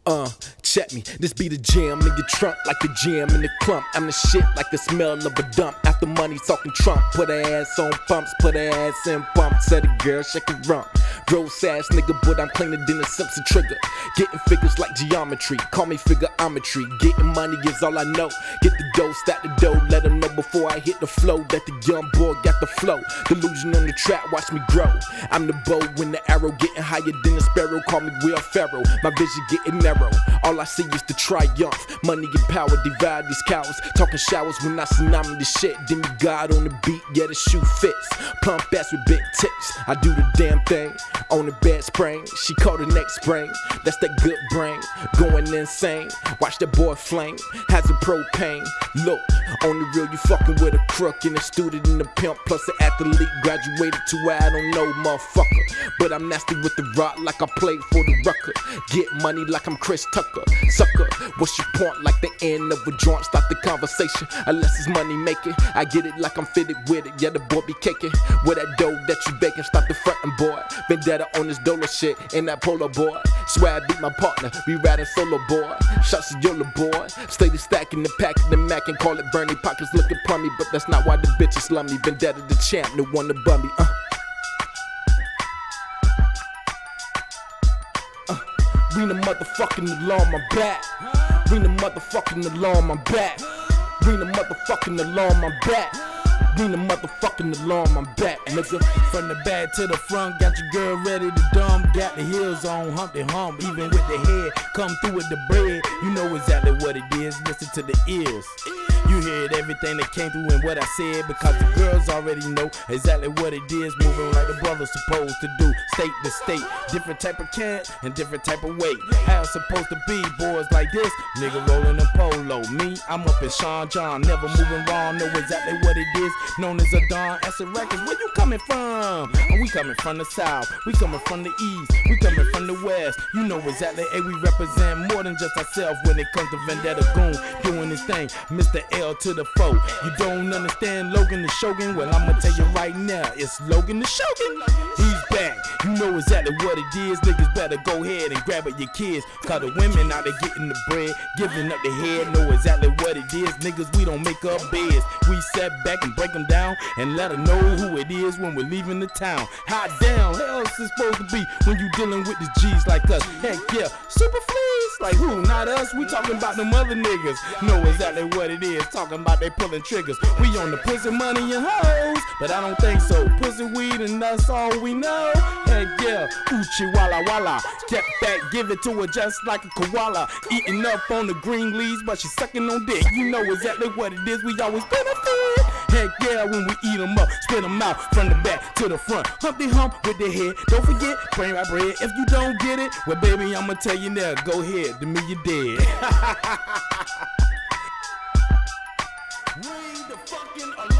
Check me, this be the jam in your trunk like the jam in the clump. I'm the shit like the smell of a dump. After money talking Trump, put her ass on pumps, put her ass in pumps. Said a girl, shake a rump. Rose ass nigga, but I'm cleaner than a Simpson trigger. Getting figures like geometry, call me figureometry. Getting money is all I know. Get the dough, stack the dough, let them know before I hit the flow that the young boy got the flow. Delusion on the track, watch me grow. I'm the bow when the arrow getting higher than a sparrow. Call me Will Ferrell, my vision getting narrow. All I see is the triumph, money and power divide these cowards. Talking showers when I tsunami the shit. Demigod on the beat, yeah the shoe fits. Plump ass with big tits, I do the damn thing. On the bed spring, she called the next spring. That's that good brain, going insane. Watch that boy flame, has a propane. Look, on the real you fucking with a crook and a student and a pimp plus an athlete. Graduated to where I don't know motherfucker, but I'm nasty with the rock like I played for the Rucker. Get money like I'm Chris Tucker. Sucker, what's your point? Like the end of a joint, stop the conversation. Unless it's money making, I get it like I'm fitted with it. Yeah, the boy be caking with that dough that you baking. Stop the frontin', boy. Vendetta on this dollar shit in that polo boy. Swear I beat my partner, we riding solo boy. Shots to Yola boy. Stay the stack in the pack in the Mac and call it Bernie. Pockets looking plummy, but that's not why the bitches love me. Vendetta the champ, the one to bum me. Ring the motherfucking alarm, I'm back. Ring the motherfucking alarm, I'm back. Ring the motherfucking alarm, I'm back. Ring the motherfucking alarm, I'm back, nigga. From the back to the front, got your girl ready to dump. Got the heels on, Humpty Hump, even with the head. Come through with the bread, you know exactly what it is. Listen to the ears. You heard everything that came through and what I said, because the girls already know exactly what it is. Moving like the brother's supposed to do, state to state. Different type of cat and different type of weight. How it's supposed to be, boys like this. Nigga rolling a polo. Me, I'm up in Sean John, never moving wrong. Know exactly what it is. Known as a Don Acid Records. Where you coming from? And we coming from the south. We coming from the east. We coming from the west. You know exactly. Hey, we represent more than just ourselves when it comes to Vendetta Goon doing this thing. Mr. L to the foe. You don't understand Logan the Shogun? Well, I'ma tell you right now, it's Logan the Shogun. He's back. You know exactly what it is. Niggas better go ahead and grab at your kids. Cause the women out there getting the bread, giving up the head. Know exactly what it is. Niggas, we don't make up beds. We set back and break them down and let her know who it is when we're leaving the town. How down hell is it supposed to be when you dealing with the G's like us? Heck yeah, super fleas. Like who? Not us. We talking about them other niggas. Know exactly what it is. Talking about they pulling triggers. We on the pussy, money, and hoes, but I don't think so. Pussy, weed, and that's all we know. Heck yeah, Uchi Walla Walla. Step back, give it to her just like a koala. Eating up on the green leaves, but she sucking on dick. You know exactly what it is. We always benefit. Heck yeah, when we eat them up, spit them out from the back to the front. Humpty Hump with the head. Don't forget, bring my bread. If you don't get it, well, baby, I'ma tell you now. Go ahead, to me, you dead. Ring the fucking alarm.